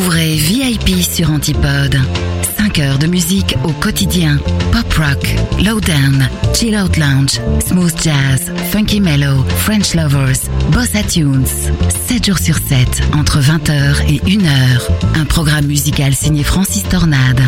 Découvrez VIP sur Antipode. 5 heures de musique au quotidien. Pop rock, lowdown, chill out lounge, smooth jazz, funky mellow, French lovers, bossa tunes. 7 jours sur 7, entre 20h et 1h. Un programme musical signé Francis Tornade.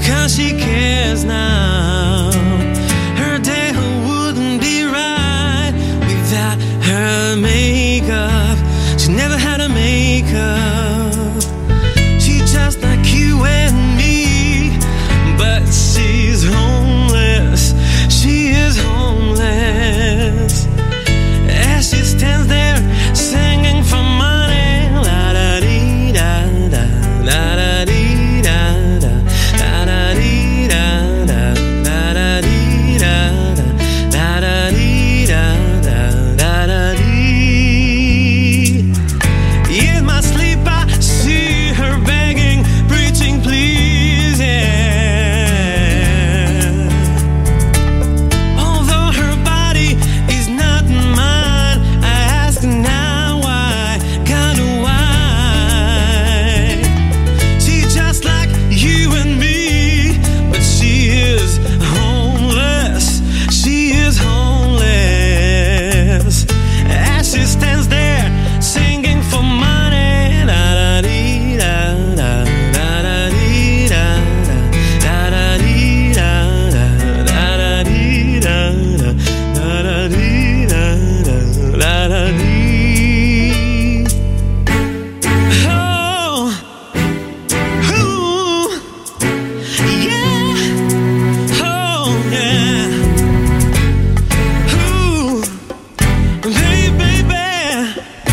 'cause she cares now. Her day wouldn't be right without her makeup. She never had a makeup. She's just like you and me, but she's homeless. She is homeless. As she stands there singing for money, la da dee da da, la da dee da da, la da dee da da, la da dee da da, la da dee da da, la da dee. In my sleep I see her begging, preaching, please, yeah. Although her body is not mine, I ask now why, God, why? She's just like you and me, but she is homeless. She is homeless. As she stands there singing for money, la da dee da da, la da dee da da, la da dee da da, la da dee da da, la da dee da da, la da dee. Oh, ooh, yeah, oh yeah, ooh, baby, baby.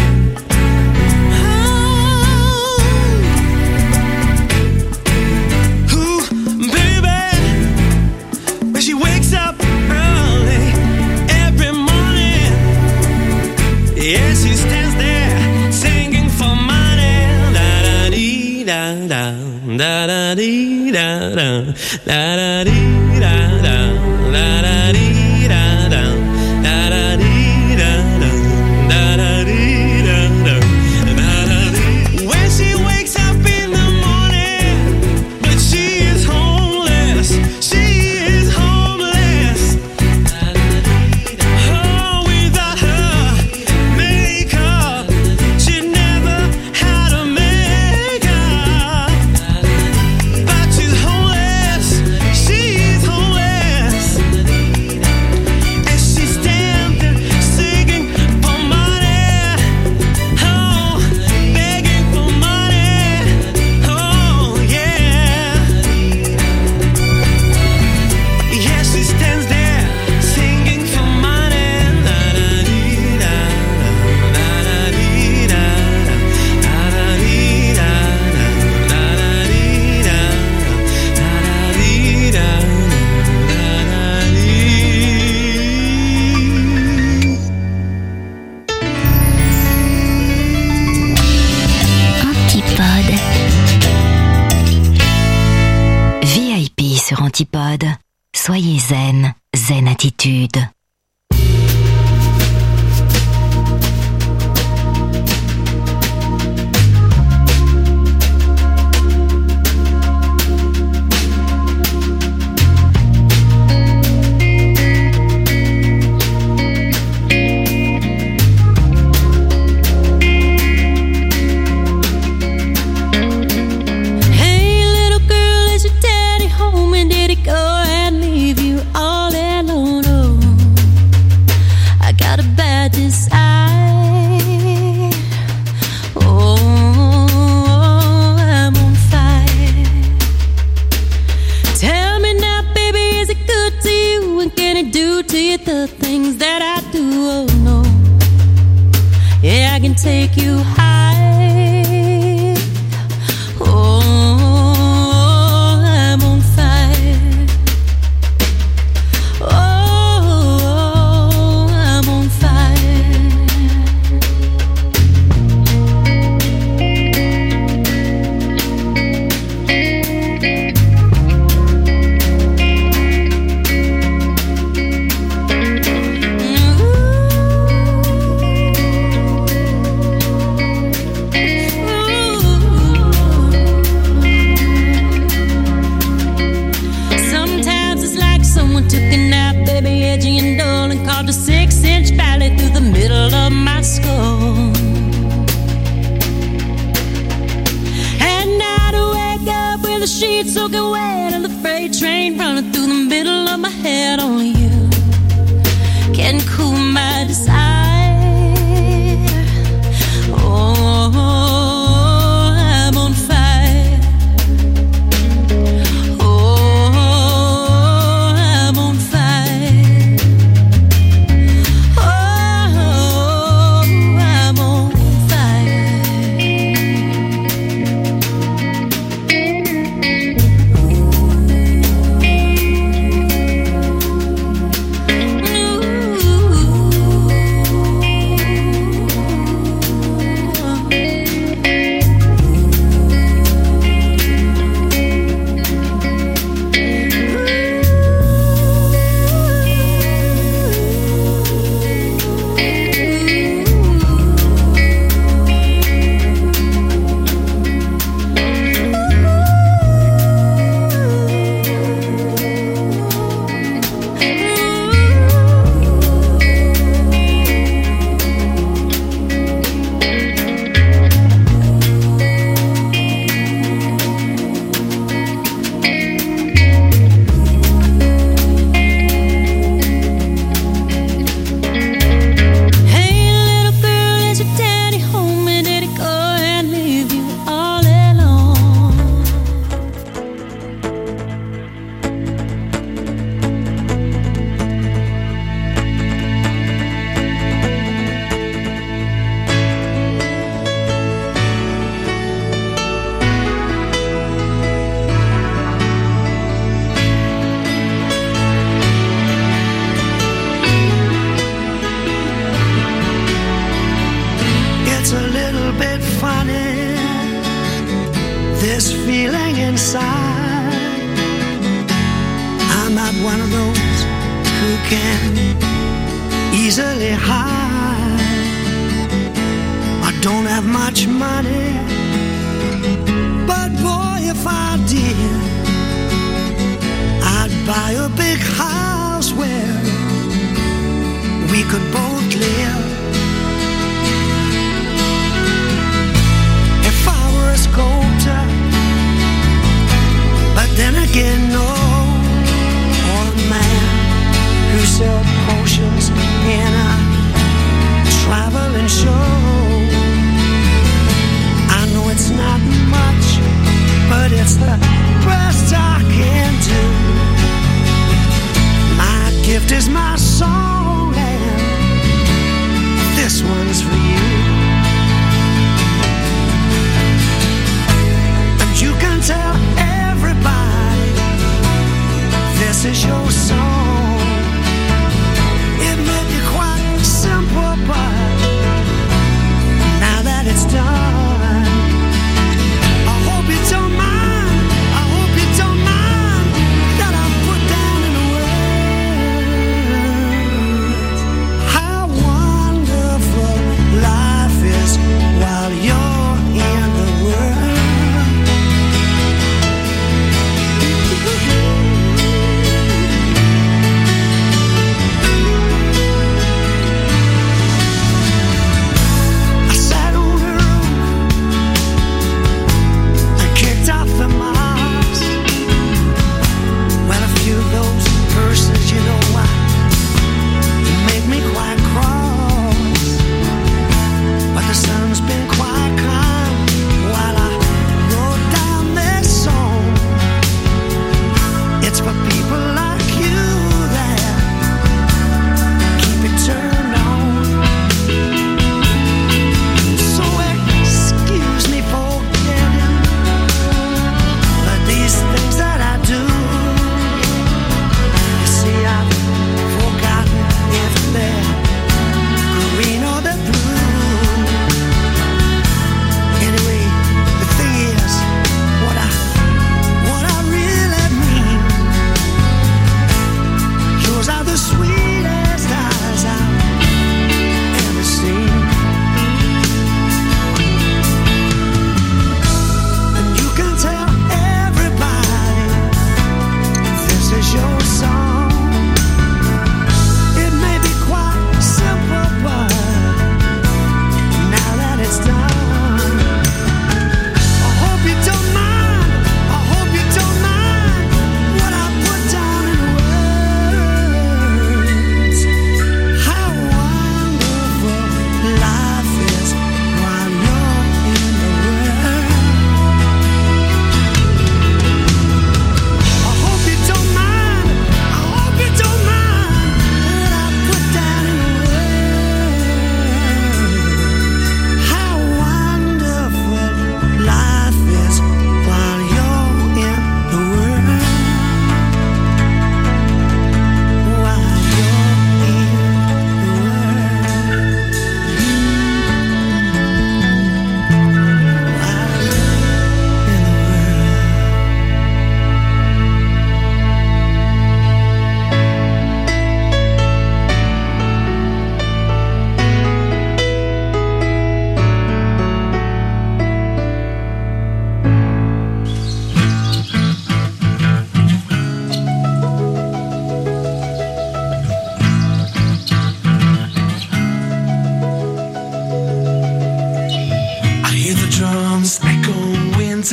Ooh, baby, when she wakes up early every morning, yeah, she stands there singing for money, da da dee da da, da da dee da da, da da dee da da, da da dee da da, da da dee da da, da da dee da da, da da dee. When she wakes up in the morning, but she is homeless. She is homeless. Oh, without her makeup, she never had a makeup. But she's homeless. She's homeless. And she stands there singing for money. Oh, begging for money. Oh, yeah. Yeah, she stands there singing for money. La da dee da da, la da dee da da, la da dee da da, la da dee da da, la da dee da da, la da Antipode. VIP sur Antipode. Soyez zen, zen attitude. Hey, little girl, is your daddy home, and did he go and leave you all alone? Oh, I got a bad desire. Oh, I'm on fire. Tell me now, baby, is it good to you? And can it do to you the things that I do? Oh, no. Yeah, I can take you high. Oh, I'm on fire. Oh, I'm on fire. Sometimes it's like someone took a nap, baby, edgy and dull, and carved a 6-inch valley through the middle of my skull. And now to wake up with the sheets sheets soaking wet and the freight train running through the middle of my head. Only you can cool my desire. Oh, I'm on fire. Oh, I'm on fire. Oh, I'm on fire.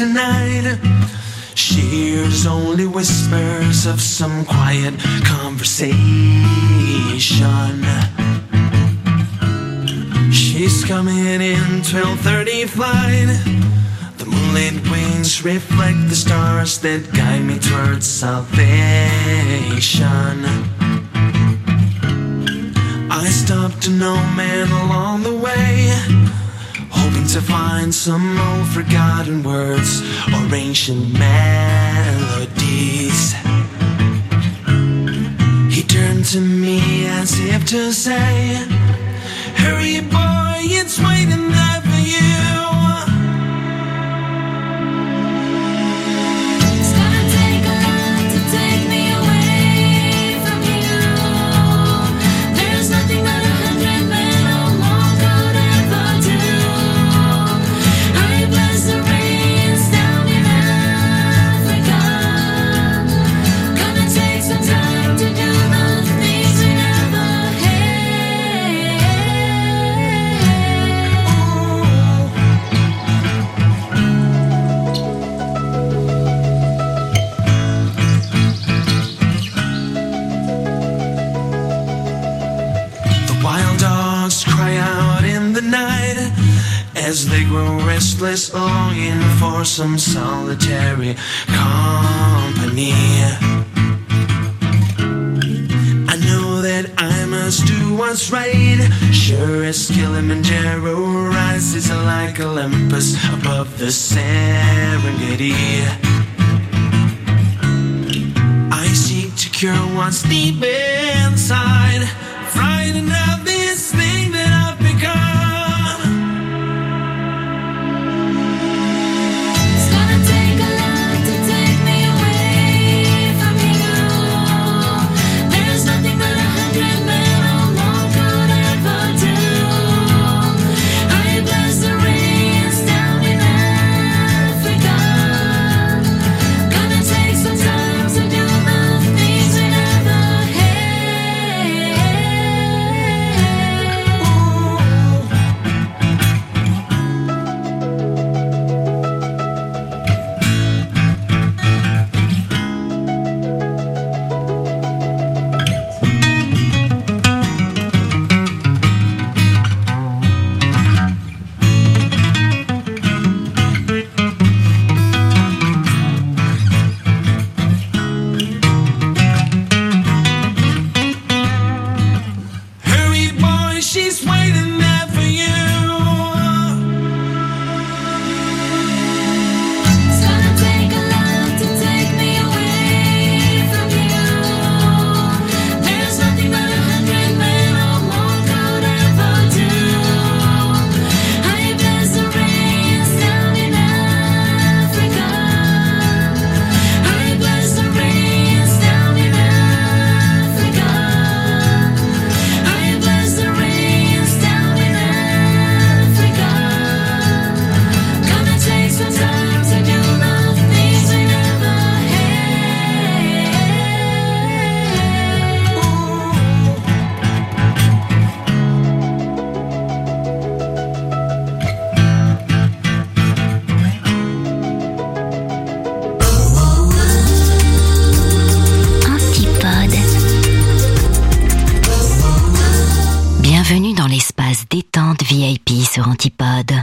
tonight. She hears only whispers of some quiet conversation. She's coming in 12:30 flight. The moonlit wings reflect the stars that guide me towards salvation. I stopped an old man along the way, hoping to find some old forgotten words or ancient melodies. He turned to me as if to say, hurry boy, it's waiting there for you. It's gonna take a lot to take me away from you. There's nothing that 100 men or more could ever do. Hurry bless the rains down in Africa. Gonna take some time to do the things we never had. The wild dogs cry out in the night as they grow restless, longing for some solitary company. I know that I must do what's right, sure as Kilimanjaro rises like Olympus above the Serengeti. I seek to cure what's deep inside, frightened of this thing that I've become. It's gonna take a lot to take me away from you. There's nothing that 100 men or more could ever do. Hurry bless the rains down in Africa. Gonna take some time to do the things we never had. Hurry, boy, she's waiting there for you. It's gonna take a lot to take me away from you. There's nothing that 100 men or more could ever do. Hurry, bless the rains down in Africa. Hurry, bless the rains down in Africa. Hurry, bless the rains down in Africa. Gonna take some time to do the things we never had. Antipode. Bienvenue dans l'espace détente VIP sur Antipode.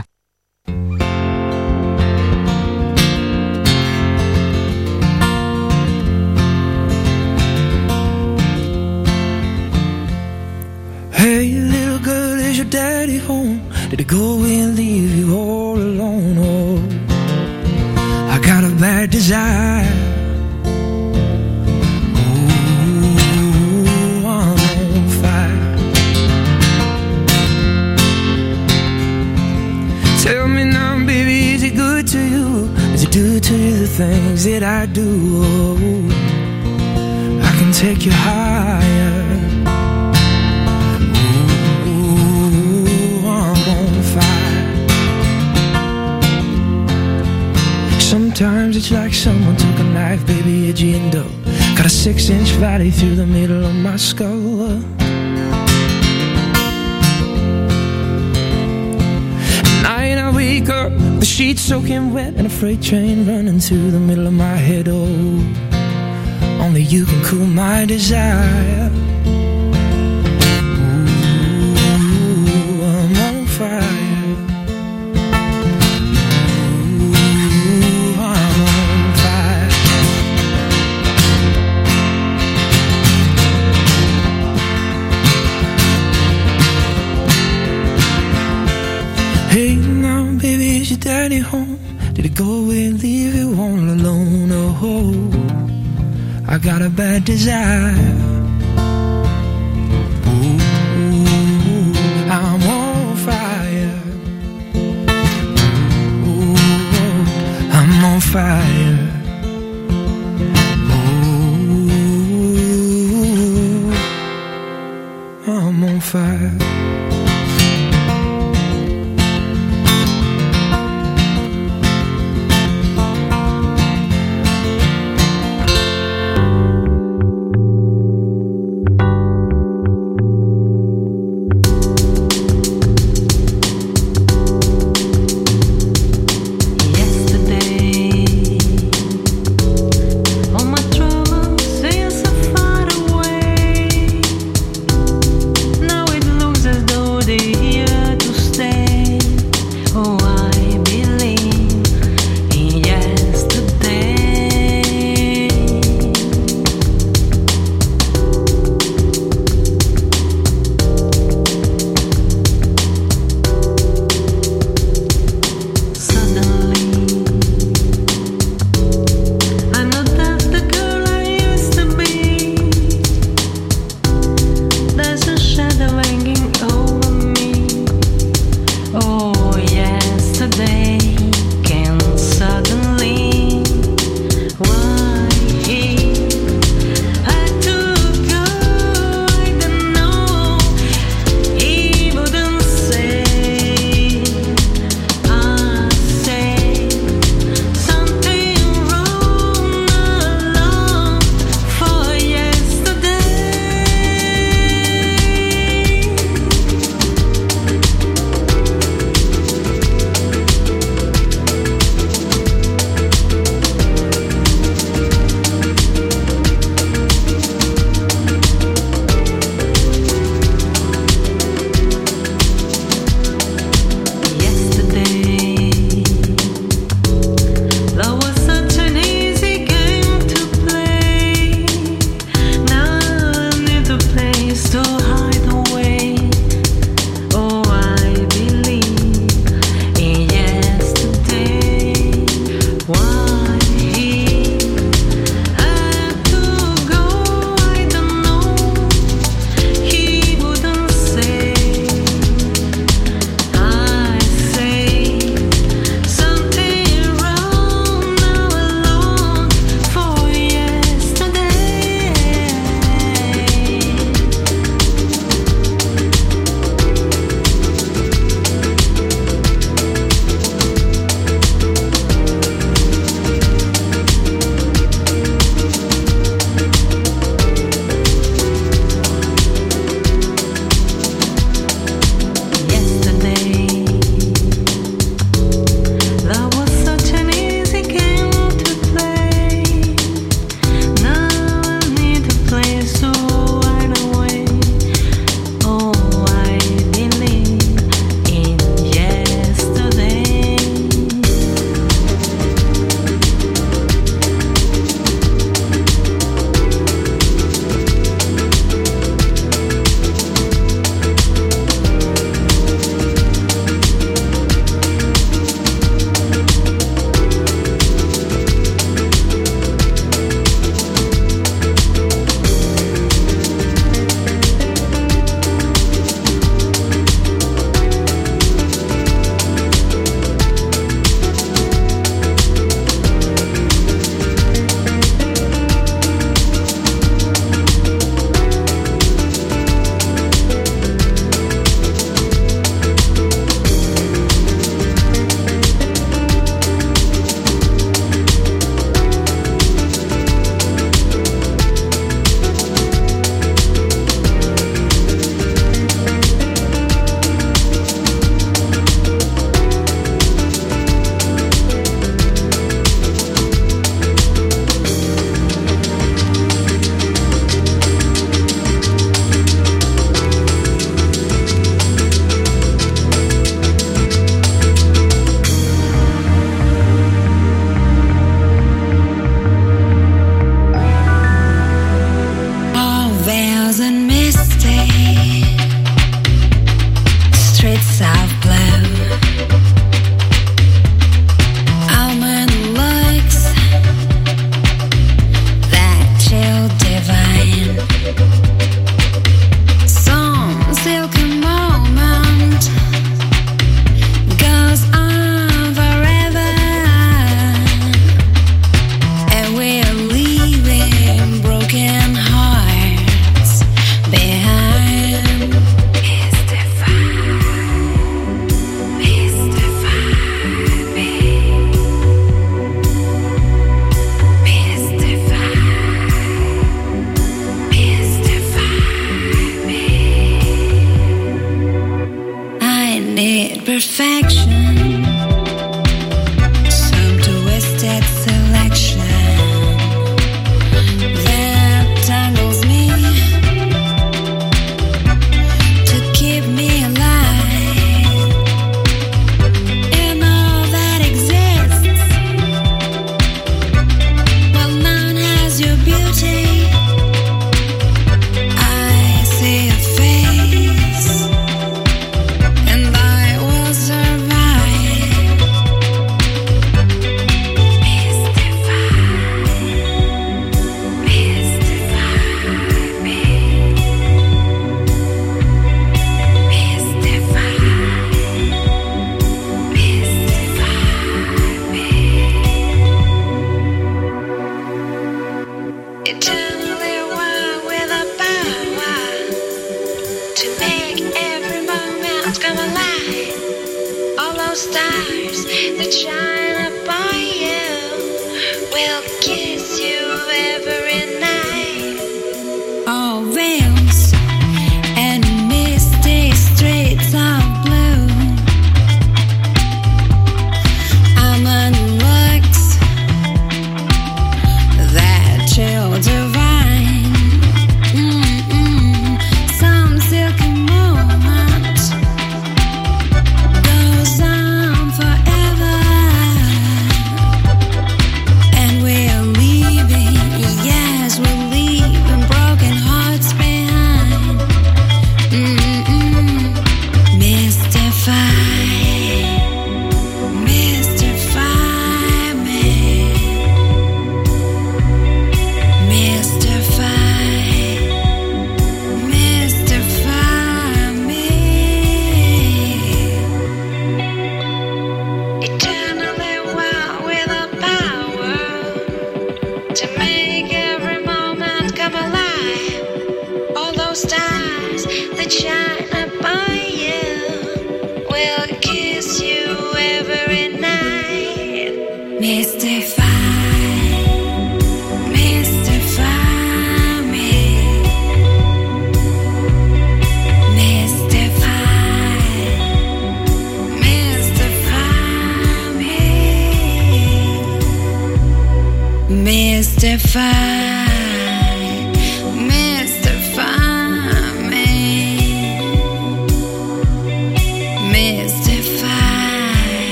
Hey, little girl, is your daddy home? Did he go and leave you all alone? Oh, I got a bad desire. Oh, I'm on fire. Tell me now, baby, is he good to you? Does he do to you the things that I do? Oh, I can take you higher. Sometimes it's like someone took a knife, baby, edgy and dull. Got a 6-inch valley through the middle of my skull. At night I wake up The sheets soaking wet and a freight train running to the middle of my head. Oh, only you can cool my desire. Ooh, I'm on fire. Ooh, I'm on fire. Hey now, baby, is your daddy home? Did he go away and leave you all alone? Oh, I got a bad desire. Ooh, I'm on fire. Ooh, I'm on fire. Ooh, I'm on fire.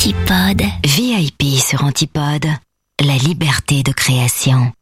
Antipode. VIP sur Antipode, la liberté de création.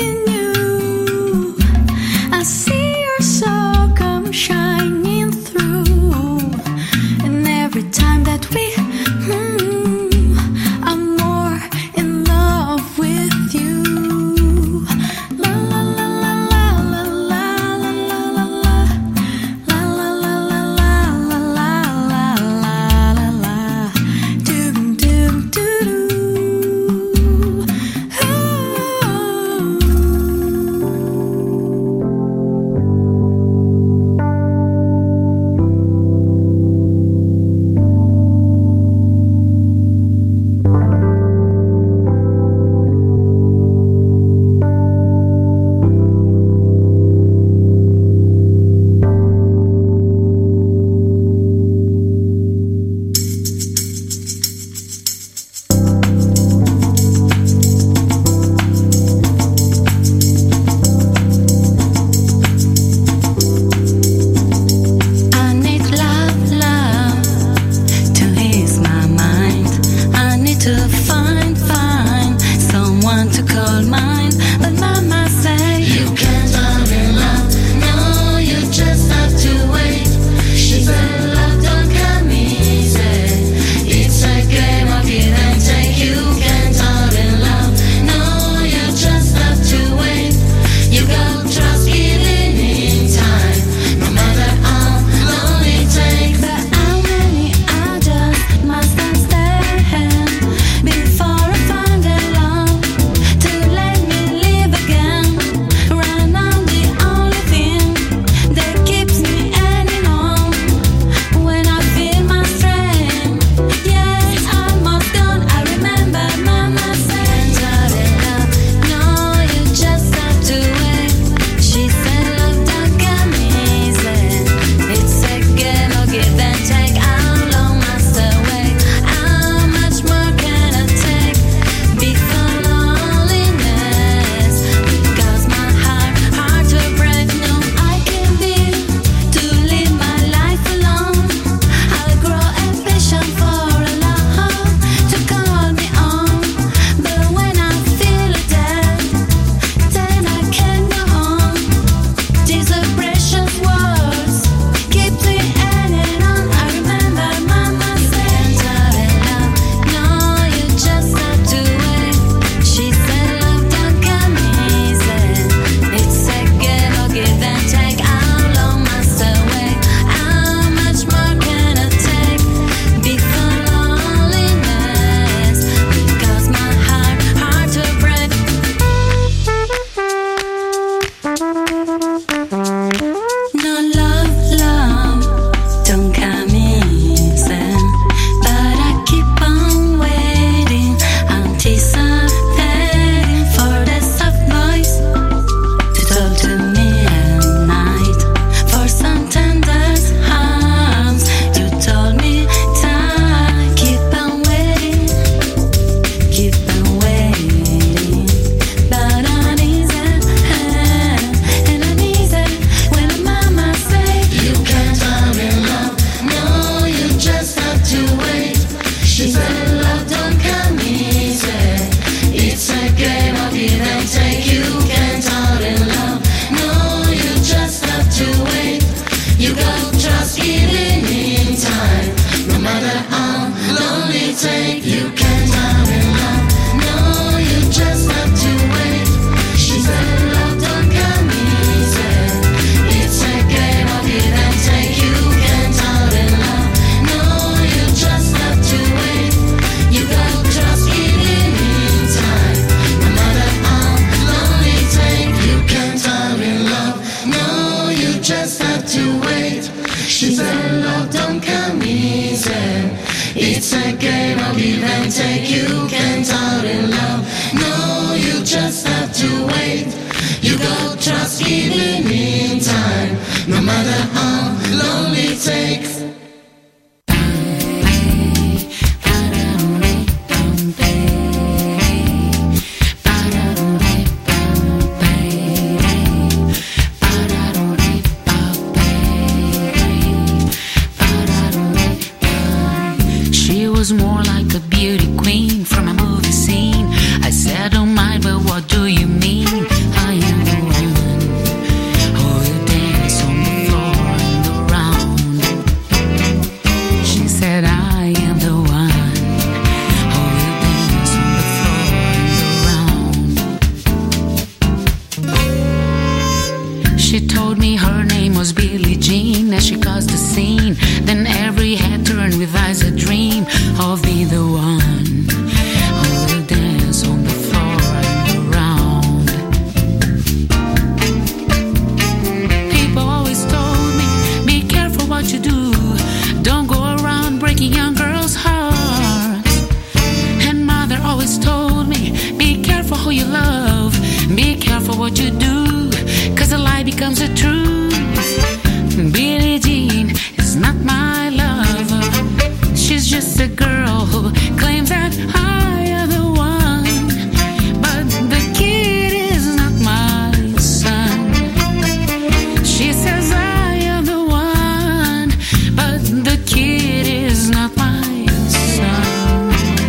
Shining through. just have to wait. She said, love don't come easy. It's a game of give and take. You can't out in love. No, you just have to wait. You got trust even in time. No matter how long it takes. More like a beauty queen from a movie scene. I said, don't mind, but what do you mean? I am the woman who will dance on the floor and around. She said, I am the one who will dance on the floor and around. She told me her name was Billie Jean as she caused the scene. Then every head turned with eyes a dream of being the one who will dance on the floor and around. People always told me, be careful what you do. Don't go around breaking young girls' hearts. And mother always told me, be careful who you love. Be careful what you do, 'cause a lie becomes a truth. Billie Jean is not my lover. She's just a girl who claims that I am the one. But the kid is not my son. She says I am the one, but the kid is not my son.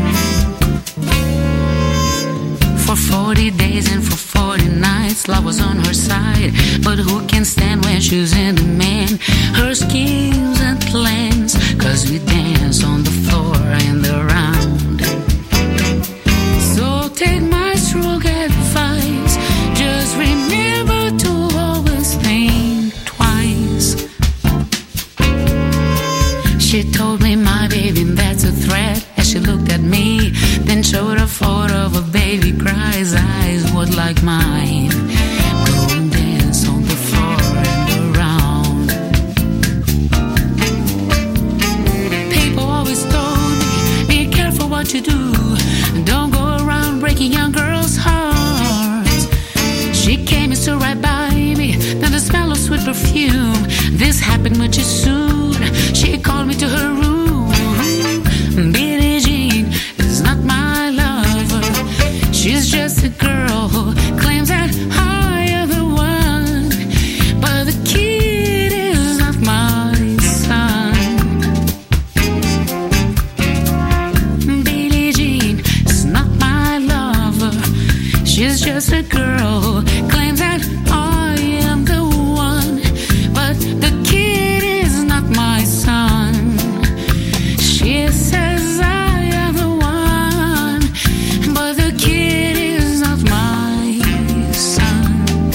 For 40 days and for 40 nights, love was on her side. But who can stand when she's in the man? Her schemes and plans, 'cause we dance on the floor and around. So take my strong advice, just remember to always think twice. She told me, my baby, that's a threat, as she looked at me, then showed a photo of a baby cries, eyes would like mine. Go and dance on the floor and around. People always told me, be careful what you do. Don't go around breaking young girls' hearts. She came and stood right by me, then the smell of sweet perfume. This happened much too soon. She called me to her room. Billie Jean is not my lover. She's just a girl who claims that I am the one. But the kid is not my son. Billie Jean is not my lover. She's just a girl who claims that I am the one. But the kid is not my son. She says I am the one, but the kid is not my son.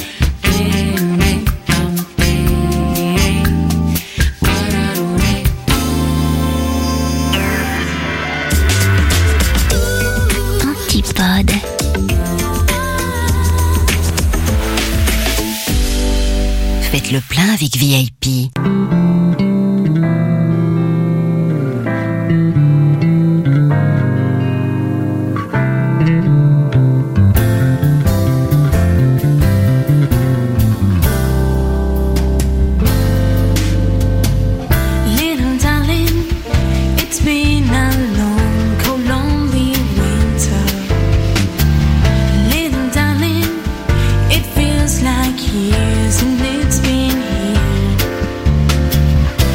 Antipode. Faites le plein avec VIP. Little darling, it's been a long, cold, lonely winter. Little darling, it feels like years and it's been here.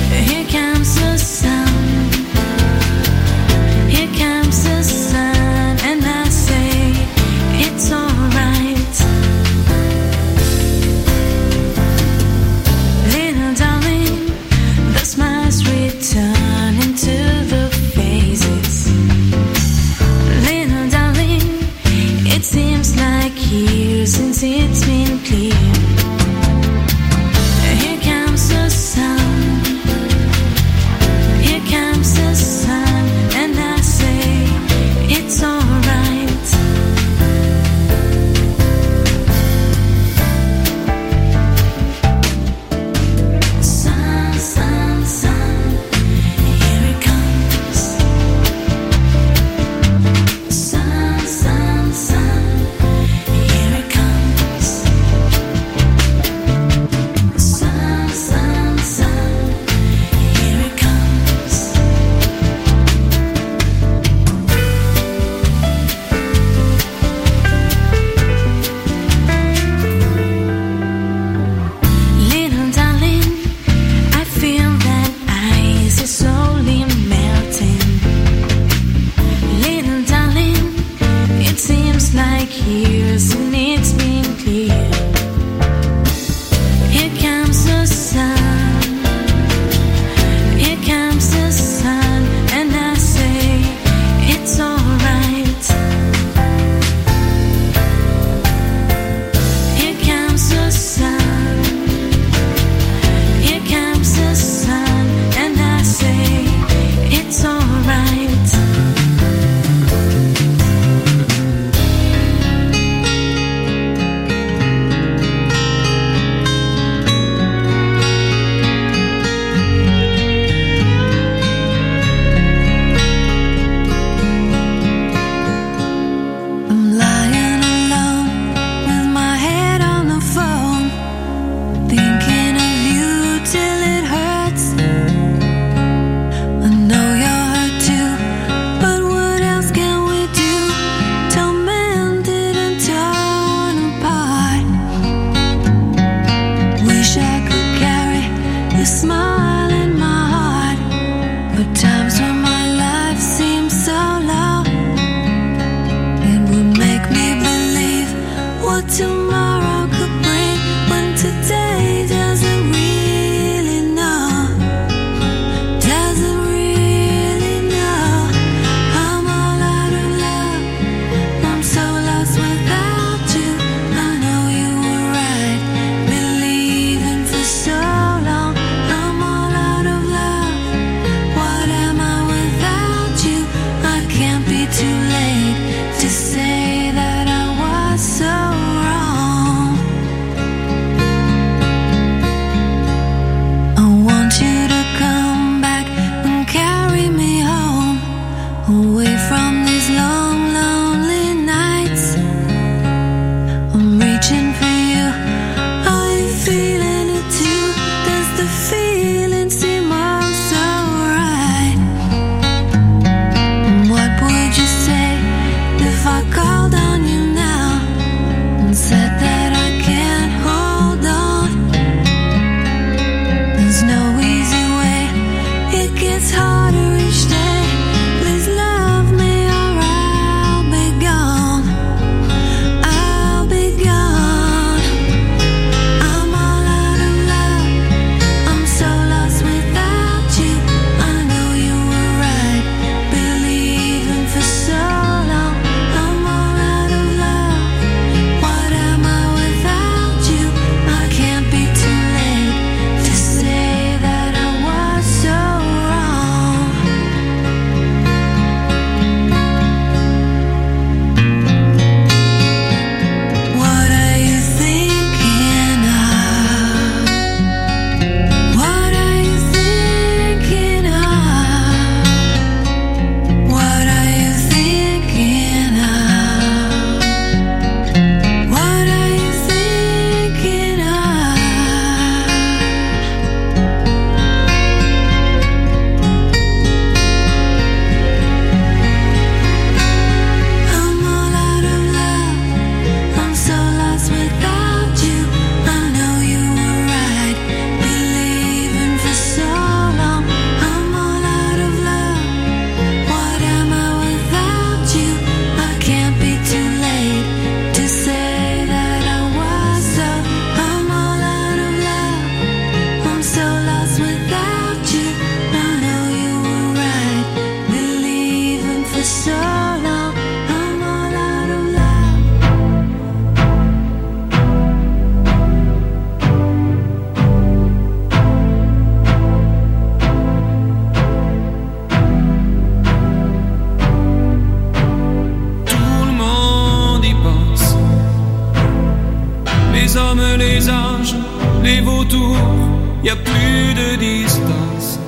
court, y a plus de distance.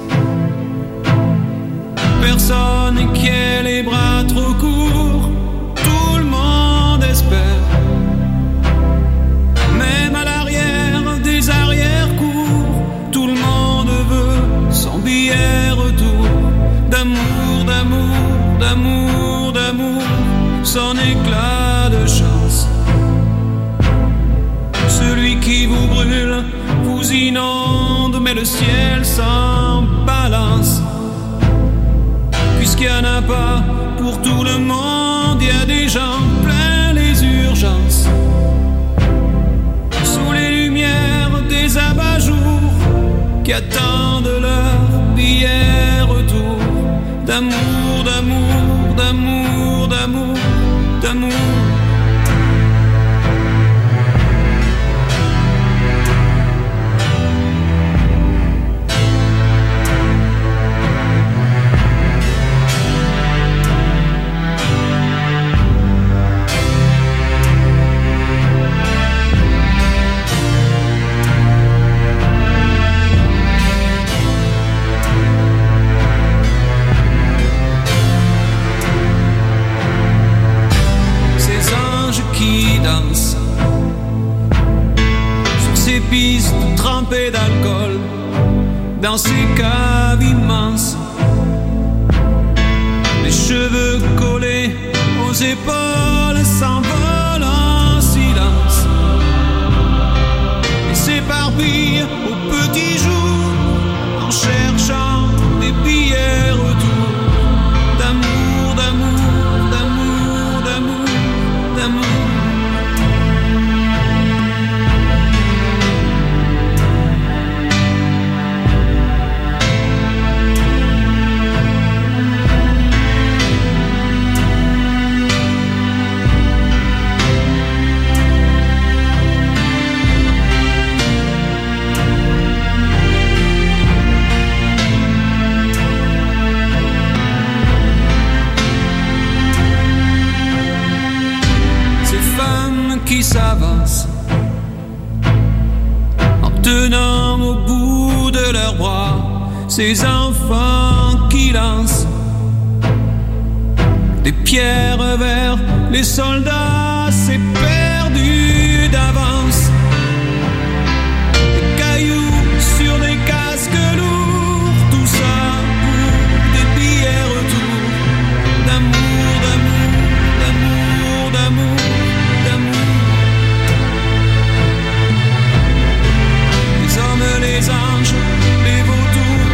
Personne qui ait les bras trop courts, tout le monde espère. Même à l'arrière des arrière-cours, tout le monde veut son billet retour. D'amour, d'amour, d'amour, d'amour, son éclat de chance. Celui qui vous brûle, vous inonde, mais le ciel s'en balance. Puisqu'il n'y en a pas pour tout le monde, il y a des gens plein les urgences. Sous les lumières des abat-jours qui attendent leur billet retour. D'amour, d'amour, d'amour, d'amour, d'amour. Sur ces pistes trempées d'alcool, dans ces caves immenses, les cheveux collés aux épaules s'envolent en silence et s'éparpillent au petit jour en cherchant des billets retour. D'amour, d'amour, d'amour, d'amour, d'amour. Qui s'avancent en tenant au bout de leurs bras ces enfants qui lancent des pierres vers les soldats, c'est perdu d'avance. Des cailloux sur des casques lourds, tout ça pour des billets retour. D'amour, d'amour, d'amour, d'amour, d'amour. Les anges, les vautours.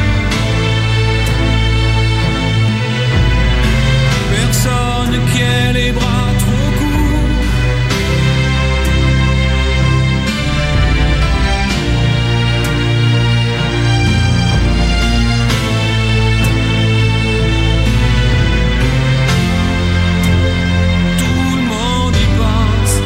Personne qui ait les bras trop courts. Tout le monde y pense.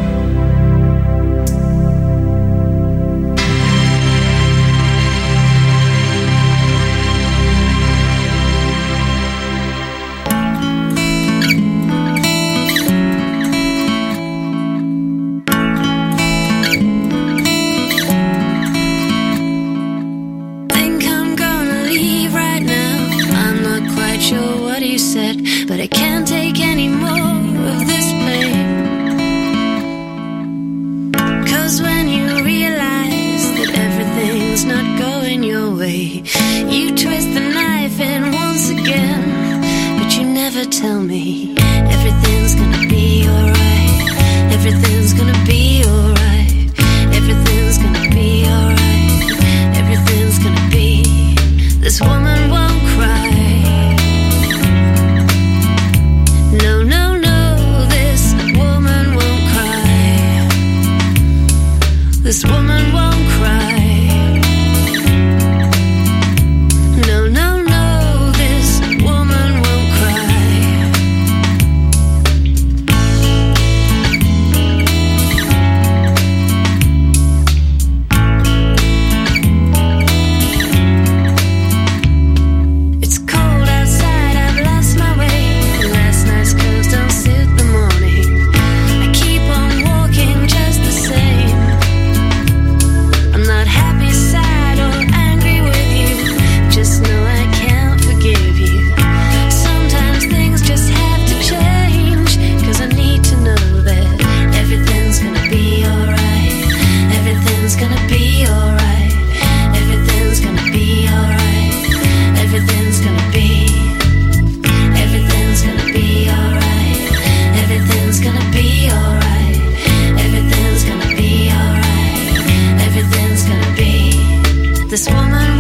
But I can't take any more of this pain. 'Cause when you realize that everything's not going your way, you twist the knife in once again. But you never tell me everything's gonna be alright. Everything's gonna be alright. Everything's gonna be alright. Everything's gonna be. This woman won't cry. No, no, no, this woman won't cry. This woman won't cry. No, no, no, this woman won't cry. It's cold outside, I've lost my way. Last night's clothes don't suit the morning. I keep on walking just the same. I'm not this woman